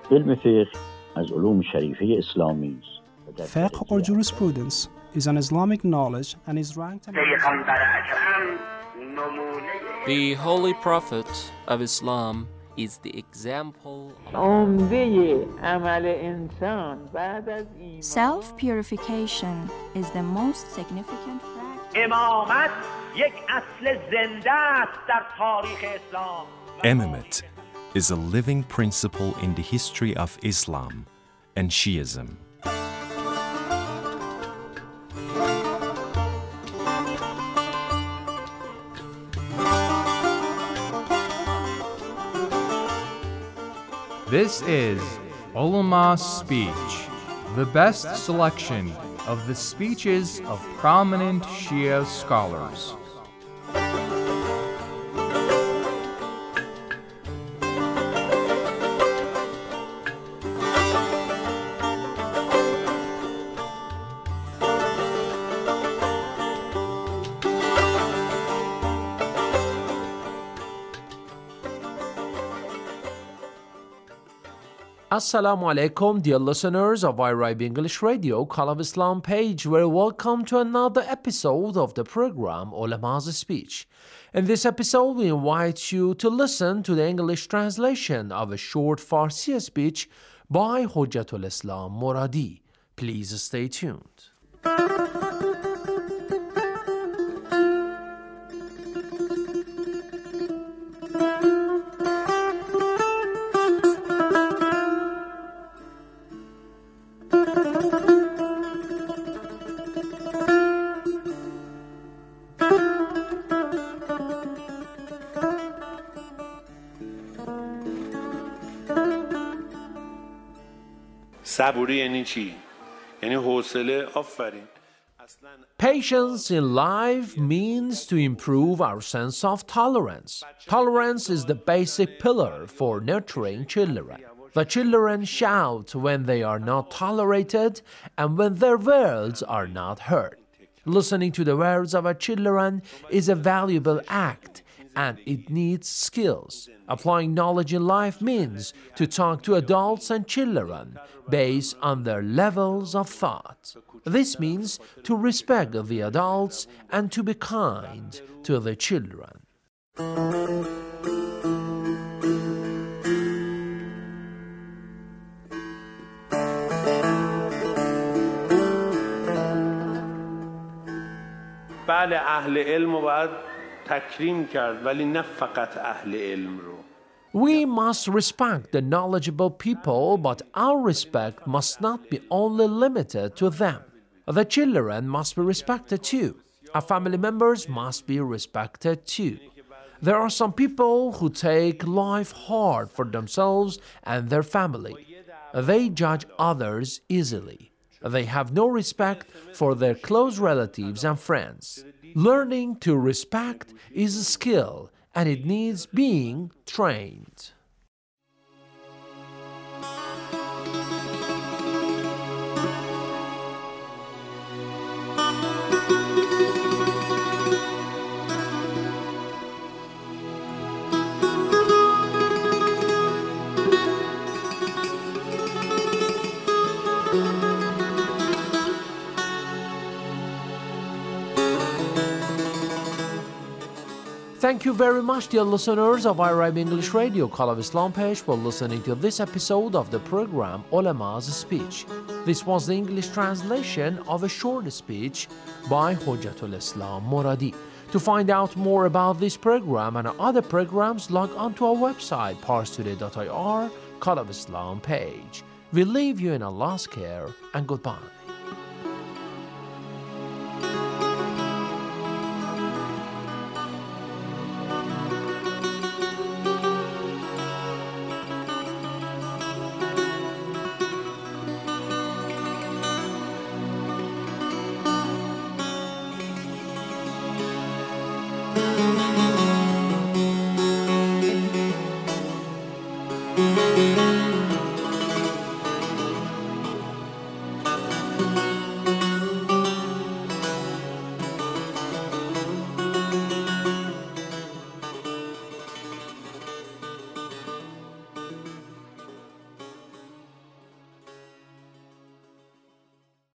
علم فقه از علوم شریفه اسلامی است. Fiqh or jurisprudence is an Islamic knowledge and is ranked among The Holy Prophet of Islam is the example Self-purification is the most significant practice. امامت یک اصل زنده است در تاریخ اسلام. Imamate is a living principle in the history of Islam and Shiism. This is Ulama Speech, the best selection of the speeches of prominent Shia scholars. Assalamu alaikum, dear listeners of IRIB English Radio, Call of Islam page. Very welcome to another episode of the program Ulama's Speech. In this episode, we invite you to listen to the English translation of a short Farsi speech by Hujjatul Islam Muradi. Please stay tuned. صبوری یعنی چی؟ یعنی حوصله آفرین. Patience in life means to improve our sense of tolerance. Tolerance is the basic pillar for nurturing children. The children shout when they are not tolerated and when their words are not heard. Listening to the words of our children is a valuable act and it needs skills. Applying knowledge in life means to talk to adults and children based on their levels of thought. This means to respect the adults and to be kind to the children. بله اهل علم رو باید تکریم کرد ولی نه فقط اهل علم رو. We must respect the knowledgeable people, but our respect must not be only limited to them. The children must be respected too. Our family members must be respected too. There are some people who take life hard for themselves and their family. They judge others easily. They have no respect for their close relatives and friends. Learning to respect is a skill and it needs being trained. Thank you very much, dear listeners of IRIB English Radio, Call of Islam page, for listening to this episode of the program Ulama's Speech. This was the English translation of a short speech by Hujjatul Islam Muradi. To find out more about this program and other programs, log on to our website, parstoday.ir, Call of Islam page. We leave you in Allah's care and goodbye. Thank you.